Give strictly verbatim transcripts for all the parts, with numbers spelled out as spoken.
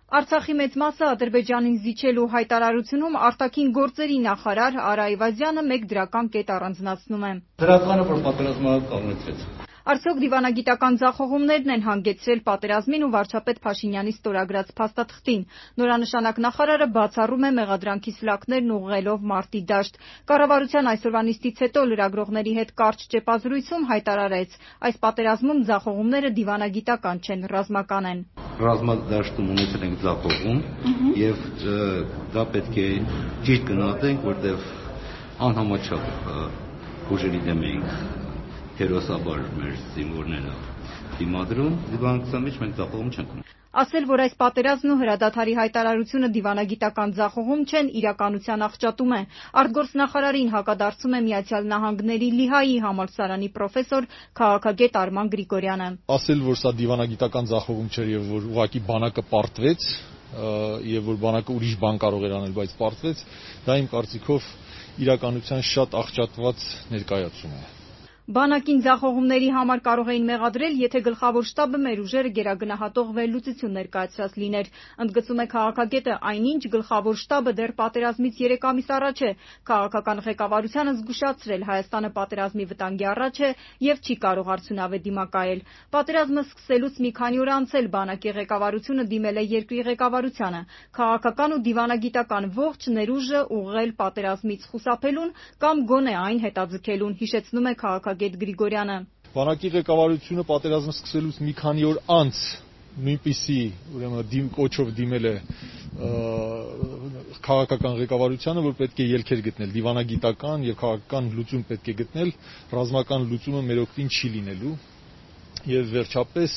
Արցախի մեծ մասը Ադրբեջանին զիջելու հայտարարությունում արտաքին գործերի նախարար Արա Այվազյանը մեկ դրական կետ առանձնացնում է. Դրականը, որ պատերազմը կանգնեցվեց։ Արդյոք դիվանագիտական ձախողումներն են հանգեցրել պատերազմին ու վարչապետ Փաշինյանի ստորագրած փաստաթղթին։ Նորանշանակ նախարարը բացառում է մեղադրանքի սլաքներն ուղղելով մարտի դաշտ։ Կառավարության այսօրվա նիստից հետո լրագրողների հետ կարճ ճեպազրույցում հայտարարեց, այս պատերազմում ձախողումները դիվանագիտական չեն, ռազմական են։ Ռազմադաշտում ունեցել ենք ձախողում եւ դա պետք է ճիշտ գնահատենք, որտեղ անհամաչափ ուժերի դեմ էինք հերոսաբար մեր զինվորները դիմադրում, դիվանագիտության մեջ մենք ձախողում չենք ունեցել։ Ասել, որ այս պատերազմն ու հրադադարի հայտարարությունը դիվանագիտական ձախողում չեն, իրականության աղճատում է։ Արտգործնախարարին հակադարձում է Միացյալ Նահանգների Լիհայի համալսարանի պրոֆեսոր, քաղաքագետ Արման Գրիգորյանը։ Ասել, որ սա դիվանագիտական ձախողում չէր եւ որ ուղղակի բանակը պարտվեց եւ որ բանակը ուրիշ բան կարող էր անել, բայց պարտվեց, դա իմ կարծիքով իրականության շատ աղճատված ներկայացում է։ Բանակին ձախողումների համար կարող էին մեղադրել, եթե գլխավոր շտաբը մեր ուժերը գերագնահատող վերլուծություն ներկայացրած լիներ։ Ընդգծում է քաղաքագետը, այնինչ գլխավոր շտաբը դեռ պատերազմից երեք ամիս առաջ է քաղաքական ղեկավարությանը զգուշացրել Հայաստանը պատերազմի վտանգի առաջ է եւ չի կարող արդյունավետ դիմակայել։ Պատերազմը սկսելուց մի քանի օր անց էլ բանակի ղեկավարությունը դիմել է երկրի ղեկավարությանը։ Քաղաքական ու դիվանագիտական ողջ ներուժը ուղղել պատերազմից խուսափելուն կամ գոնե այն հետաձգելուն, հիշեցնում է քաղաքագետ Գրիգորյանը։ Բանակի ղեկավարությունը պատերազմը սկսելուց մի քանի օր անց նույնպիսի ուրեմն դիմ կոչով դիմել է քաղաքական ղեկավարությանը, որ պետք է ելքեր գտնել, դիվանագիտական եւ քաղաքական լուծում պետք է գտնել, ռազմական լուծումը մեր օգտին չի լինելու եւ վերջապես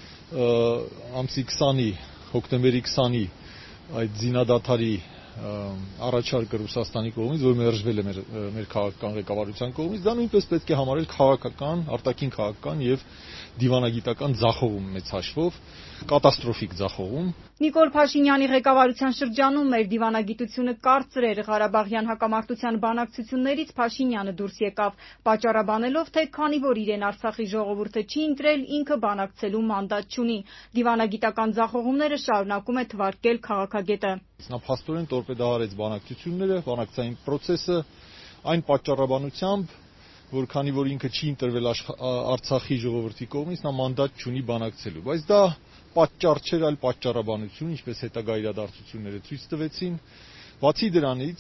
ամսի քսանի հոկտեմբերի քսանի այդ զինադադարի առաջարկը Ռուսաստանի կողմից, որ մերժվել է մեր մեր քաղաքական ղեկավարության կողմից, դա նույնպես պետք է համարել քաղաքական, արտաքին քաղաքական եւ դիվանագիտական ձախողում մեծ հաշվով, կատաստրոֆիկ ձախողում։ Նիկոլ Փաշինյանի ղեկավարության շրջանում մեր դիվանագիտությունը կարծր էր, Ղարաբաղյան հակամարտության բանակցություններից Փաշինյանը դուրս եկավ, պատճառաբանելով, թե քանի որ իրեն Արցախի ժողովուրդը չի ընտրել, ինքը բանակցելու մանդատ չունի։ Դիվանագիտական ձախողումները շարունակում է թվարկել քաղաքագետը։ Նա փաստորեն տորպեդահարեց բանակցությունները, բանակցային process-ը այն պատճառաբանությամբ, որ քանի որ ինքը չի ընտրվել Արցախի ժողովրդի կողմից, նա մանդատ չունի բանակցելու, բայց դա պատճառ չէր, այլ պատճառաբանություն, ինչպես հետագա իրադարձությունները ցույց տվեցին։ Բացի դրանից,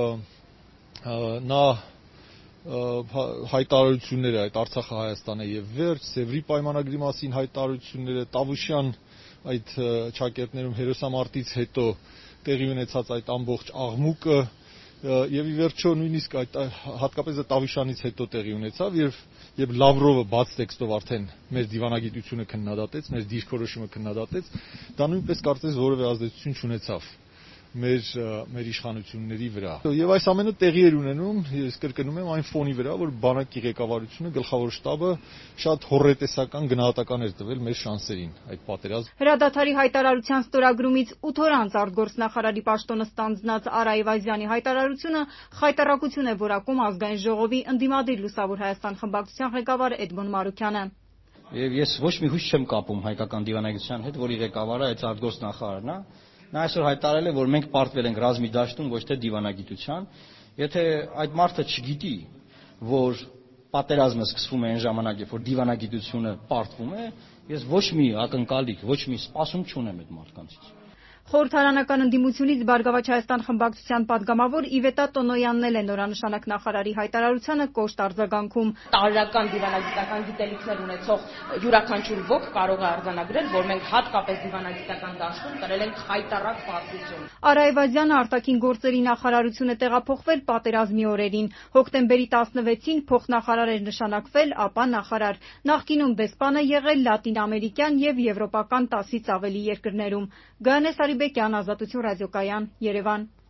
նա հայտարարությունները այդ Արցախը Հայաստան է եւ վերջ, Սևրի պայմանագրի մասին հայտարարությունները, Տավուշյան այդ ճակերտներում հերոսամարտից հետո տեղի ունեցած այդ ամբողջ աղմուկը եւ ի վերջո նույնիսկ այդ հատկապես Տավուշյանից հետո տեղի ունեցավ, երբ երբ Լավրովը բաց տեքստով արդեն մեր դիվանագիտությունը քննադատեց, մեր դիրքորոշումը քննադատեց, դա նույնպես կարծես որևէ ազդեցություն չունեցավ մեր մեր իշխանությունների վրա։ Եվ այս ամենը տեղի էր ունենում, ես կրկնում եմ, այն ֆոնի վրա, որ բանակի ղեկավարությունը, գլխավոր շտաբը շատ հոռետեսական գնահատական էր տվել մեր շանսերին այդ պատերազմ։ Հրադադարի հայտարարության ստորագրումից ութ օր անց արտգործնախարարի պաշտոնը ստանձնած Արա Այվազյանի հայտարարությունը խայտառակություն է որակում Ազգային ժողովի ընդդիմադիր Լուսավոր Հայաստան խմբակցության ղեկավար Էդմոն Մարուքյանը։ Եվ ես ոչ մի հույս չեմ կապում հայկական դիվանագիտության հետ, որի ղեկավարը այդ արտգործնախարարն է։ Նա այսօր հայտարարել է, որ մենք պարտվել ենք ռազմի դաշտում, ոչ թե դիվանագիտության։ Եթե այդ մարդը չգիտի, որ պատերազմը սկսվում է այն ժամանակ, երբ որ դիվանագիտությունը պարտվում է, ես ոչ մի ակնկալիք, ոչ մի սպասում չունեմ այդ մարդկանցից։ Խորհրդարանական ընդդիմությունից Բարգավաճ Հայաստան խմբակցության падգամավոր Իվետա Տոնոյանն էլ է նորանշանակ նախարարի հայտարարությանը կոշտ արձագանքում։ Տարրական դիվանագիտական գիտելիքներ ունեցող յուրաքանչյուր ոք կարող է արձանագրել, որ մենք հատկապես դիվանագիտական դաշտում կրել ենք խայտառակ պարտություն։ Արա Այվազյանը արտաքին գործերի նախարարություն է տեղափոխվել պատերազմի օրերին։ Հոկտեմբերի տասնվեցին փոխնախարար էր նշանակվել, ապա նախարար։ Նախկինում դեսպան է եղել լատինամերիկյան եւ եվրոպական տասից ավելի երկրներում։ Գայանե Սարիբեկյան, Ազատություն ռադիոկայան, Երևան։